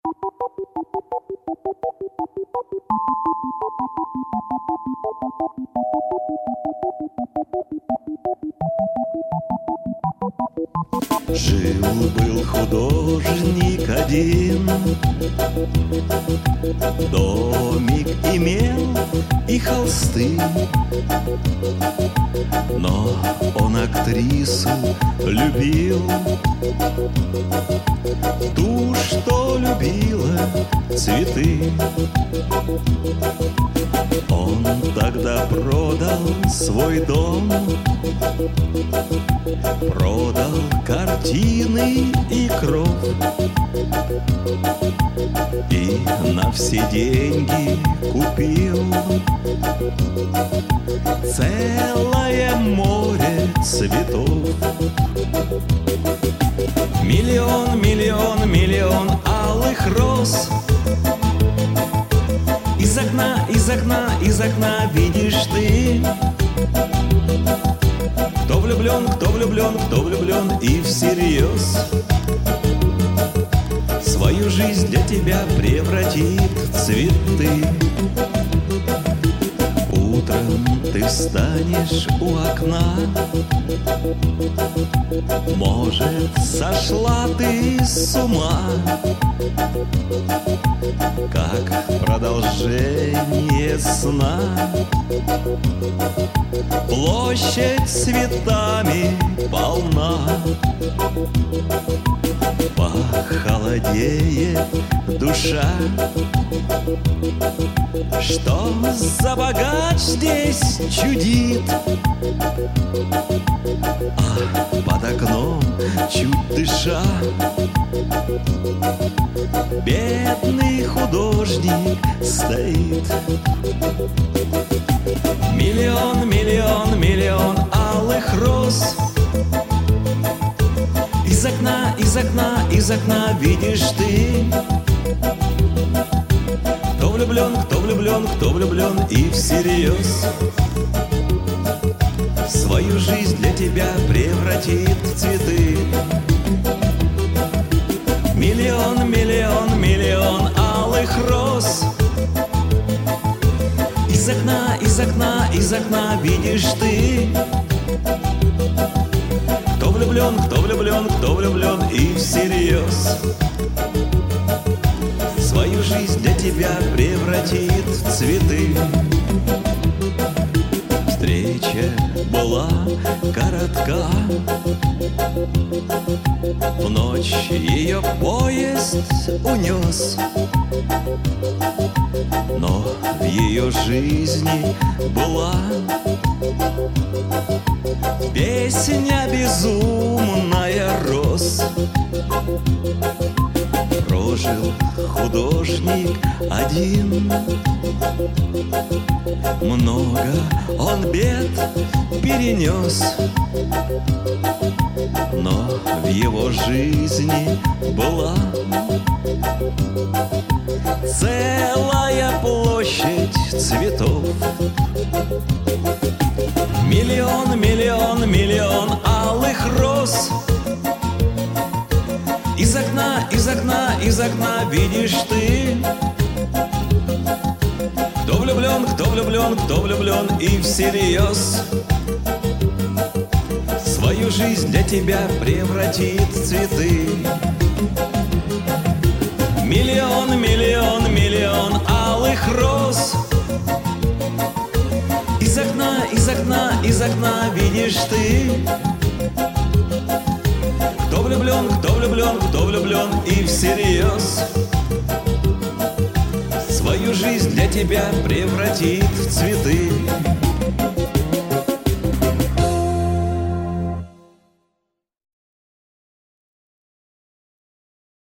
Жил-был художник один, домик имел и холсты, но он актрису любил, ту, что любила цветы. Он тогда продал свой дом, продал картины и кровь, и на все деньги купил целое море цветов. Миллион, миллион, миллион алых роз. Из окна, из окна, из окна видишь ты. Кто влюблен, кто влюблен, кто влюблен и всерьез свою жизнь для тебя превратит в цветы. Утром ты встанешь у окна, может, сошла ты с ума, как продолжение сна. Площадь цветами полна, похолодеет душа. Что за богач здесь чудит? А под окном, чуть дыша, бедный художник стоит. Миллион, миллион, миллион алых роз. Из окна, из окна, из окна видишь ты. Кто влюблен, кто влюблен, кто влюблен и всерьез свою жизнь для тебя превратит в цветы. Миллион, миллион, миллион алых роз. Из окна, из окна, из окна видишь ты. Кто влюблен, кто влюблен, кто влюблен и всерьез свою жизнь для тебя превратит в цветы. Встреча была коротка, в ночь ее поезд унес, но в ее жизни была песня безумная роз. Прожил художник один, много он бед перенес, но в его жизни была целая площадь цветов. Миллион, миллион, миллион алых роз. Из окна, из окна, из окна видишь ты. Кто влюблен, кто влюблен, кто влюблен и всерьез свою жизнь для тебя превратит в цветы. Миллион, миллион, миллион алых роз. Из окна, из окна, из окна видишь ты. Кто влюблен, кто влюблен, кто влюблен и всерьез свою жизнь для тебя превратит в цветы.